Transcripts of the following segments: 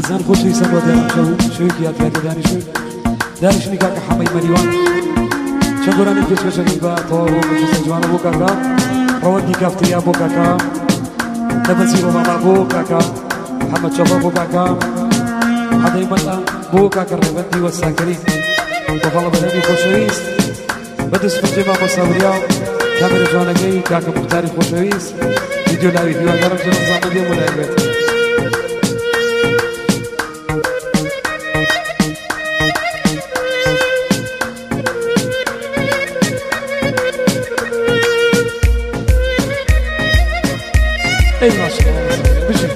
زان خوشی سبود شوی کیات کیات دانشونی که حمای مریوان چگورانی پیشکشی با تو و مجلس جوان بو کاکا روانی کافتریا بو کاکا نبزیرو ماما بو کاکا محمد شفا بو کاکا حدایمت بو کاکا ربندی و ساکری وفالا بدنی خوشویست بدست فجی ماما صبریا کامر جوانگی کاکا مختاری خوشویست ویدیو لاوی دیوانگارم جنم زامدی ملاقات ای ماشاءالله بشین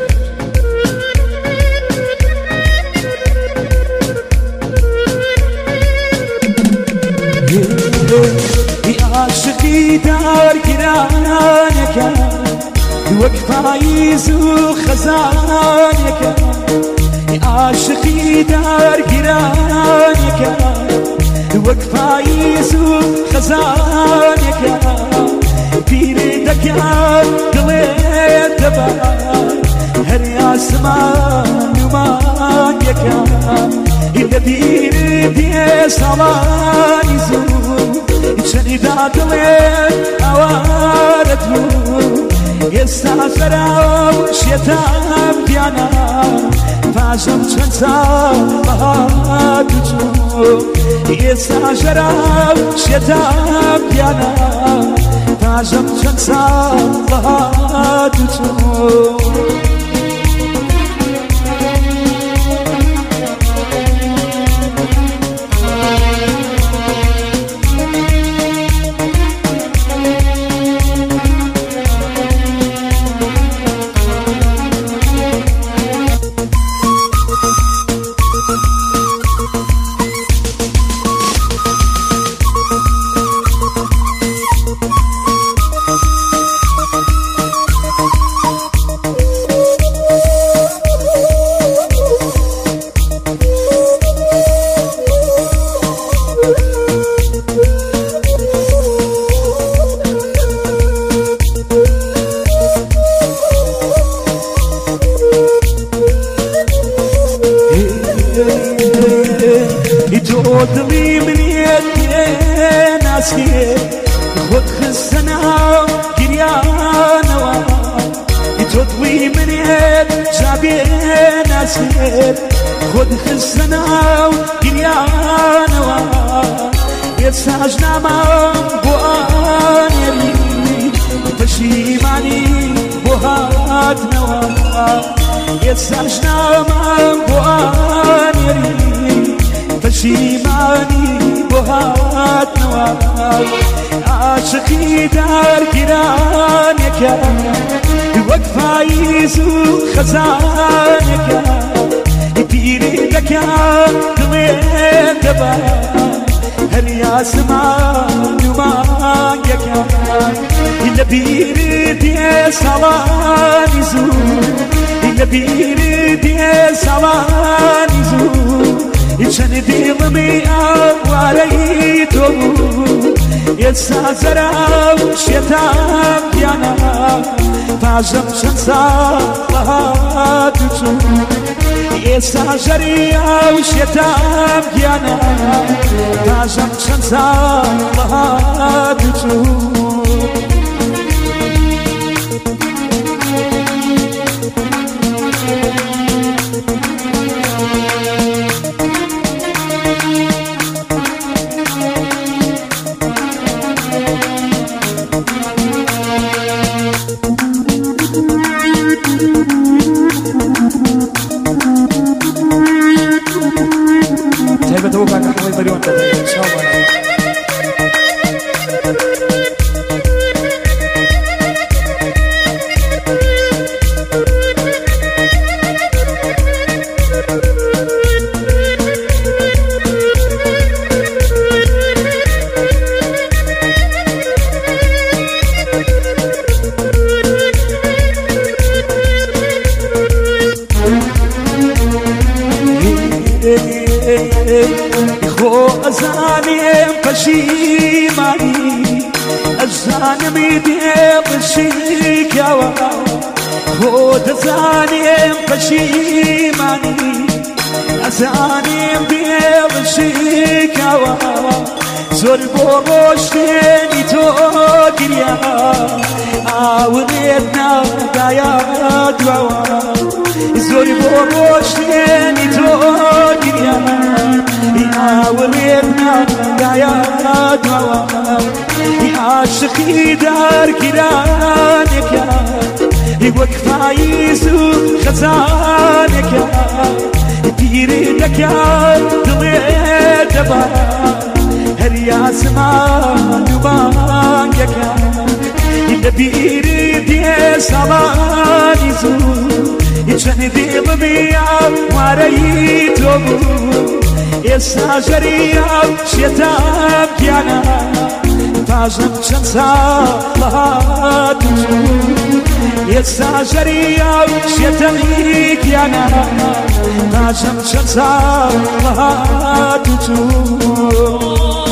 ای عاشقی در گرانک وک فایز و خزانک ای عاشقی در گرانک وک فایز و خزانک پیری دکان دلی هر آسمان نمان یکا ایل دیر دی سالانی زو شنیدا دلی آوارد استعفرا شیطان بیانا فاشم چند سال بهاد جو استعفرا شیطان بیانا فاشم چند سال بهاد جو دلی منیت ناسیه خود خستنا گریانوا تو دلی منیت جابی ناسیه خود خستنا گریانوا یساج نامم بوانیری پشیمانی بوهات نوا یساج نامم بوانیری پشیمانی بهات نوال عاشقی در گرانک وک فایز و خزانک پیری دکان دلین دبا هر آسمان نمان یکا ایل پیری دی سالانی زو ایل پیری دی سالانی زو چند دیلمی آواری تو یسازرا شیطان بیانا فازم چند سال بهاد جو یسازرا شیطان بیانا فازم چند سال بهاد جو خو ازانیم پشیمانی ازانمی دی پشیکاوا خو دەزانێم پەشیمانی ئەزانێم دێڵشیکەوە زۆر بۆ ڕۆشتێنی تۆ گریا ئاورێت نادایە دواوە زۆر بۆ ڕۆشتێنی تۆ گریا ئاورێت نادایە دواوە عاشقی دارگیرانێکە وەک پاییز و خەزانێکە پیری دەکات دڵێ دەبا هەر یاسمان و بانگەکە لە بیری دێ ساڵانی زوو چەند دڵمیا وارەی تۆ بوو ئێستا ژەریا شێتام گیانە پاژم چەند ساڵ هاتوو ئێستا ژەریا شێتەمی گیانە پاژم چەند ساڵ هاتوو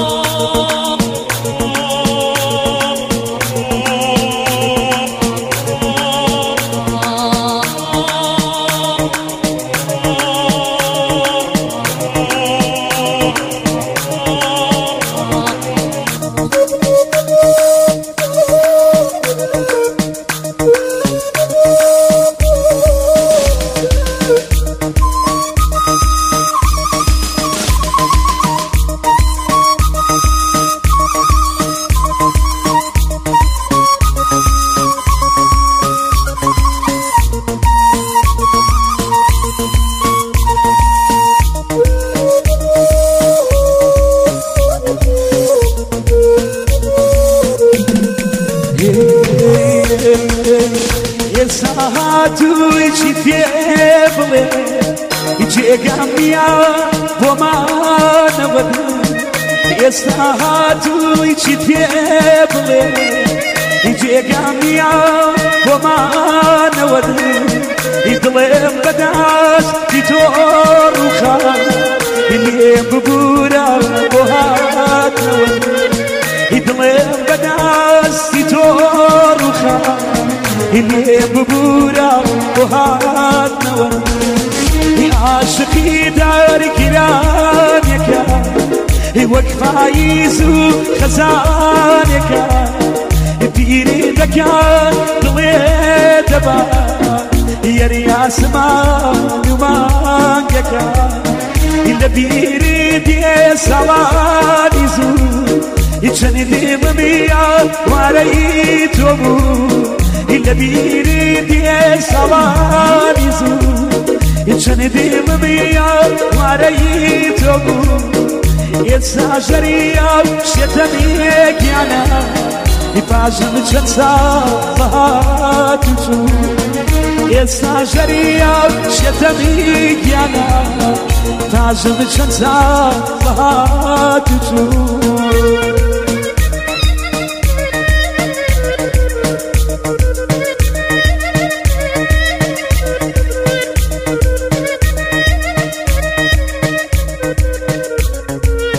هاتوویی پێ بڵێ جێگام نییە بۆمانەوە ئێستا هاتوویی پێ بڵێ جێگام نییە بۆمانەوە دڵێم بەدەستی تۆ ڕووخان لێم ببوورە بۆ هاتنەوە دڵێم بەدەستی تۆ ڕووخان لێ ببوورە بۆ هاتنەوە عاشقی دارگیرانێکە وەک پاییز و خەزانێکە پیری دەکات دڵێ دەبا یەری ئاسمان و مانگەکە لە بیری دێ ساڵانی زوو چەند دڵمیا وارەی تۆ بوو لە بیری دێ ساڵانی زوو چەند دڵمیا وارەی تۆ بوو ئێستا ژەریا شێتەمێکیانە پاژم چەند ساڵ هاتوو ئێستا ژەریا شێتەمێکیانە پاژم چەند ساڵ هاتوو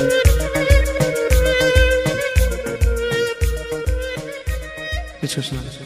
Hiç hoşlanmadım.